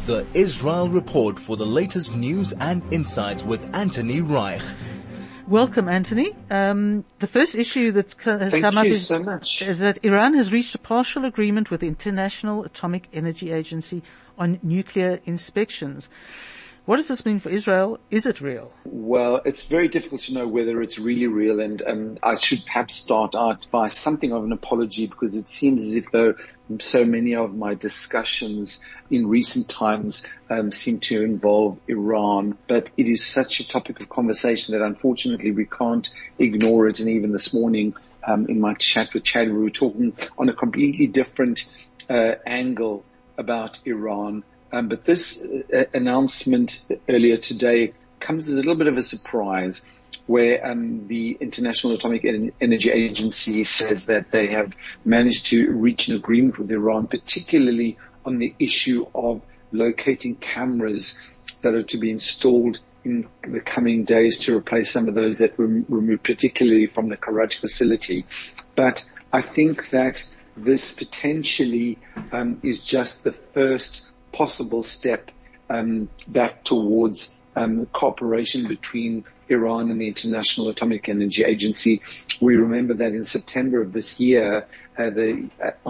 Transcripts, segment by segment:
the Israel Report for the latest news and insights with Anthony Reich. Welcome, Anthony. The first issue that has come up is that Iran has reached a partial agreement with the International Atomic Energy Agency on nuclear inspections. What does this mean for Israel? Is it real? Well, it's very difficult to know whether it's really real, and I should perhaps start out by something of an apology, because it seems as if though so many of my discussions in recent times seem to involve Iran, but it is such a topic of conversation that unfortunately we can't ignore it. And even this morning in my chat with Chad, we were talking on a completely different angle about Iran. But this announcement earlier today comes as a little bit of a surprise, where the International Atomic Energy Agency says that they have managed to reach an agreement with Iran, particularly on the issue of locating cameras that are to be installed in the coming days to replace some of those that were removed, particularly from the Karaj facility. But I think that this potentially is just the first possible step back towards cooperation between Iran and the International Atomic Energy Agency. We remember that in September of this year, the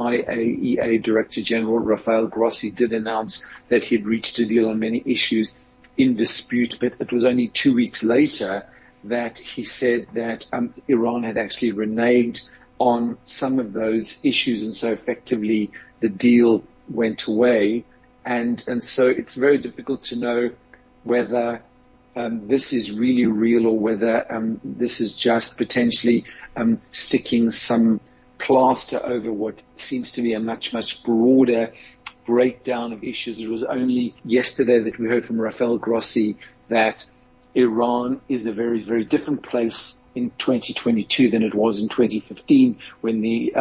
IAEA Director General Rafael Grossi did announce that he had reached a deal on many issues in dispute, but it was only 2 weeks later that he said that Iran had actually reneged on some of those issues, and so effectively the deal went away. And so it's very difficult to know whether this is really real, or whether this is just potentially sticking some plaster over what seems to be a much, much broader breakdown of issues. It was only yesterday that we heard from Rafael Grossi that Iran is a very, very different place in 2022 than it was in 2015 when the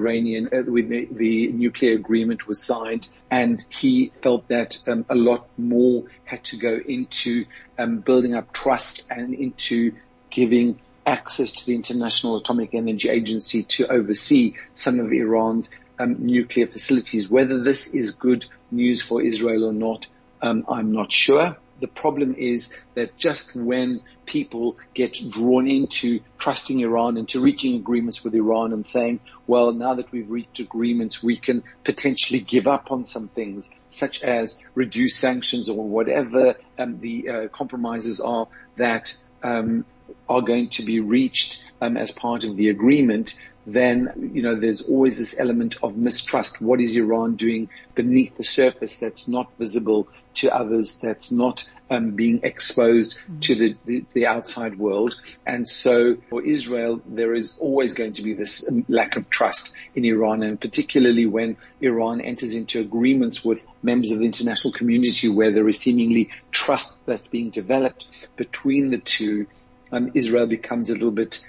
the nuclear agreement was signed, and he felt that a lot more had to go into building up trust and into giving access to the International Atomic Energy Agency to oversee some of Iran's nuclear facilities. Whether this is good news for Israel or not, I'm not sure. The problem is that just when people get drawn into trusting Iran, into reaching agreements with Iran and saying, well, now that we've reached agreements, we can potentially give up on some things, such as reduce sanctions or whatever the compromises are that are going to be reached as part of the agreement, then, there's always this element of mistrust. What is Iran doing beneath the surface that's not visible to others, that's not being exposed to the outside world? And so for Israel, there is always going to be this lack of trust in Iran, and particularly when Iran enters into agreements with members of the international community where there is seemingly trust that's being developed between the two, Israel becomes a little bit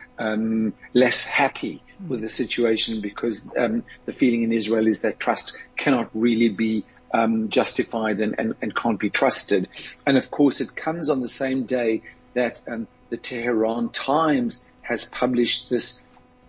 less happy with the situation, because the feeling in Israel is that trust cannot really be justified and can't be trusted. And of course, it comes on the same day that the Tehran Times has published this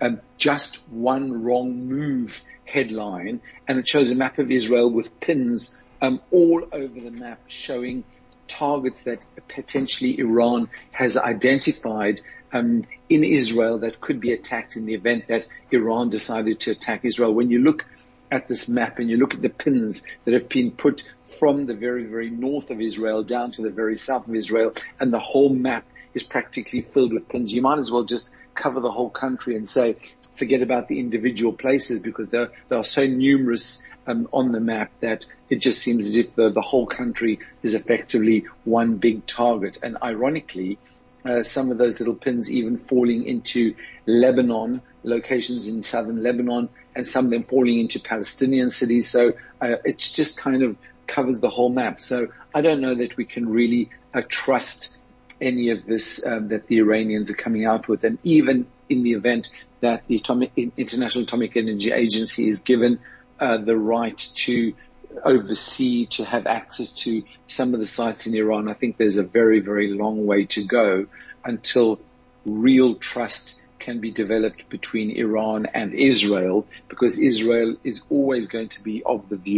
just one wrong move headline, and it shows a map of Israel with pins all over the map showing targets that potentially Iran has identified in Israel that could be attacked in the event that Iran decided to attack Israel. When you look at this map and you look at the pins that have been put from the very, very north of Israel down to the very south of Israel, and the whole map is practically filled with pins, you might as well just cover the whole country and say, forget about the individual places, because they are so numerous on the map that it just seems as if the whole country is effectively one big target. And ironically, some of those little pins even falling into Lebanon, locations in southern Lebanon, and some of them falling into Palestinian cities. So it's just kind of covers the whole map. So I don't know that we can really trust any of this that the Iranians are coming out with. And even in the event that the International Atomic Energy Agency is given the right to oversee, to have access to some of the sites in Iran, I think there's a very, very long way to go until real trust can be developed between Iran and Israel, because Israel is always going to be of the view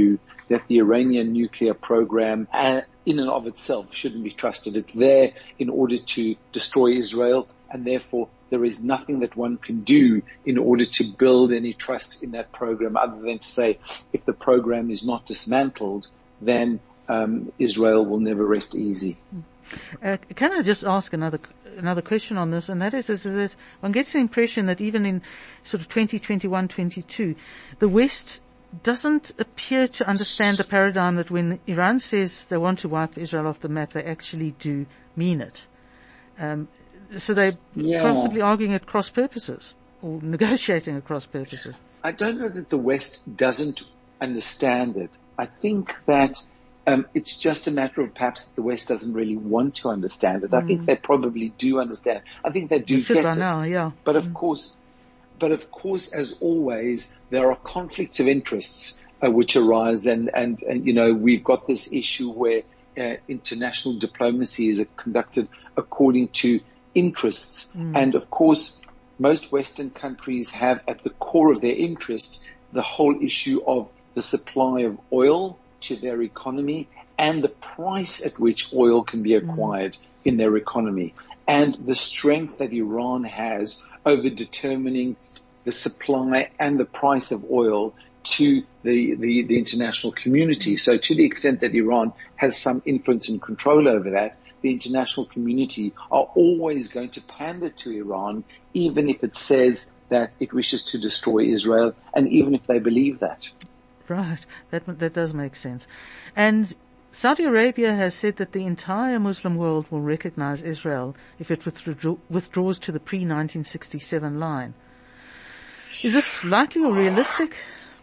that the Iranian nuclear program in and of itself shouldn't be trusted. It's there in order to destroy Israel, and therefore there is nothing that one can do in order to build any trust in that program other than to say, if the program is not dismantled, then Israel will never rest easy. Can I just ask another question on this, and that is that one gets the impression that even in sort of 2021, 22, the West doesn't appear to understand the paradigm that when Iran says they want to wipe Israel off the map, they actually do mean it. So they're possibly arguing at cross purposes or negotiating at cross purposes. I don't know that the West doesn't understand it. I think that it's just a matter of perhaps the West doesn't really want to understand it. I think they probably do understand. I think they do get it. Now, yeah. But of course, as always, there are conflicts of interests which arise, and we've got this issue where international diplomacy is conducted according to interests, and of course, most Western countries have at the core of their interest the whole issue of the supply of oil to their economy and the price at which oil can be acquired in their economy, and the strength that Iran has over determining the supply and the price of oil to the international community. So to the extent that Iran has some influence and control over that, the international community are always going to pander to Iran, even if it says that it wishes to destroy Israel, and even if they believe that. Right. That does make sense. And Saudi Arabia has said that the entire Muslim world will recognize Israel if it withdraws to the pre-1967 line. Is this likely or realistic?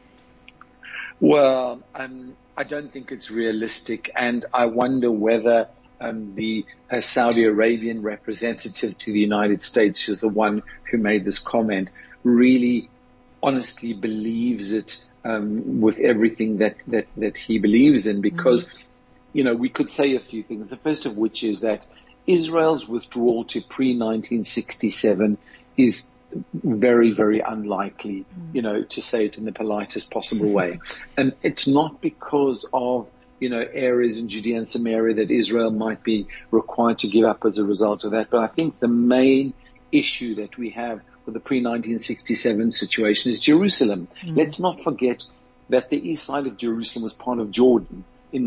Well, I don't think it's realistic, and I wonder whether the Saudi Arabian representative to the United States, who's the one who made this comment, really honestly believes it with everything that he believes in, because we could say a few things. The first of which is that Israel's withdrawal to pre-1967 is very, very unlikely, to say it in the politest possible way. And it's not because of areas in Judea and Samaria that Israel might be required to give up as a result of that. But I think the main issue that we have with the pre-1967 situation is Jerusalem. Let's not forget that the east side of Jerusalem was part of Jordan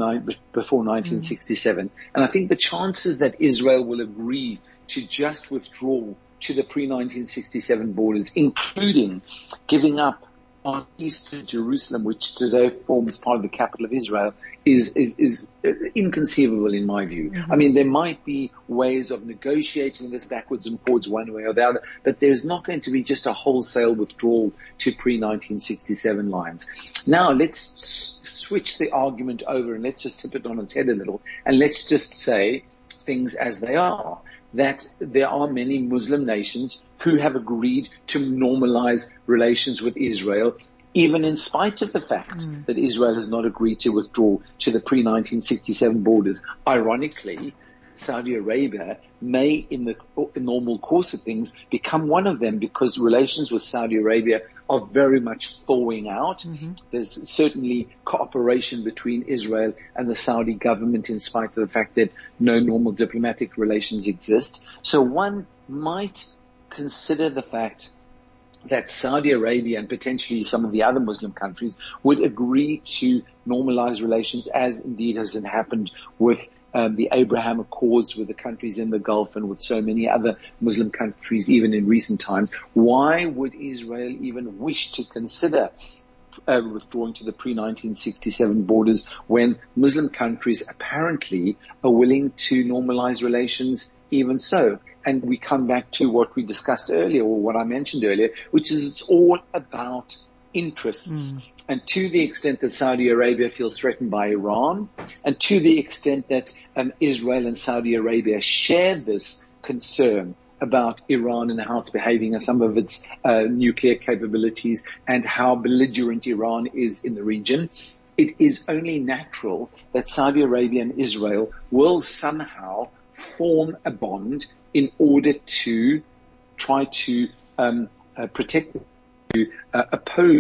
before 1967. And I think the chances that Israel will agree to just withdraw to the pre-1967 borders, including giving up on eastern Jerusalem, which today forms part of the capital of Israel, is inconceivable in my view. I mean, there might be ways of negotiating this backwards and forwards one way or the other, but there's not going to be just a wholesale withdrawal to pre-1967 lines. Now, let's switch the argument over and let's just tip it on its head a little, and let's just say things as they are, that there are many Muslim nations who have agreed to normalize relations with Israel, even in spite of the fact that Israel has not agreed to withdraw to the pre-1967 borders. Ironically, Saudi Arabia may, in the normal course of things, become one of them, because relations with Saudi Arabia are very much thawing out. There's certainly cooperation between Israel and the Saudi government, in spite of the fact that no normal diplomatic relations exist. So one might consider the fact that Saudi Arabia and potentially some of the other Muslim countries would agree to normalize relations, as indeed has happened with the Abraham Accords with the countries in the Gulf and with so many other Muslim countries, even in recent times. Why would Israel even wish to consider withdrawing to the pre-1967 borders when Muslim countries apparently are willing to normalize relations even so? And we come back to what we discussed earlier, or what I mentioned earlier, which is it's all about interests. And to the extent that Saudi Arabia feels threatened by Iran, and to the extent that Israel and Saudi Arabia share this concern about Iran and how it's behaving and some of its nuclear capabilities and how belligerent Iran is in the region, it is only natural that Saudi Arabia and Israel will somehow form a bond in order to try to protect, to oppose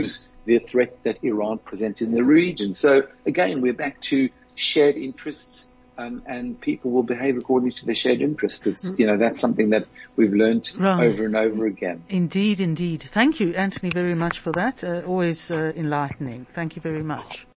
the threat that Iran presents in the region. So again, we're back to shared interests, and people will behave according to their shared interests. It's, that's something that we've learned over and over again. Indeed, indeed. Thank you, Anthony, very much for that. Always enlightening. Thank you very much.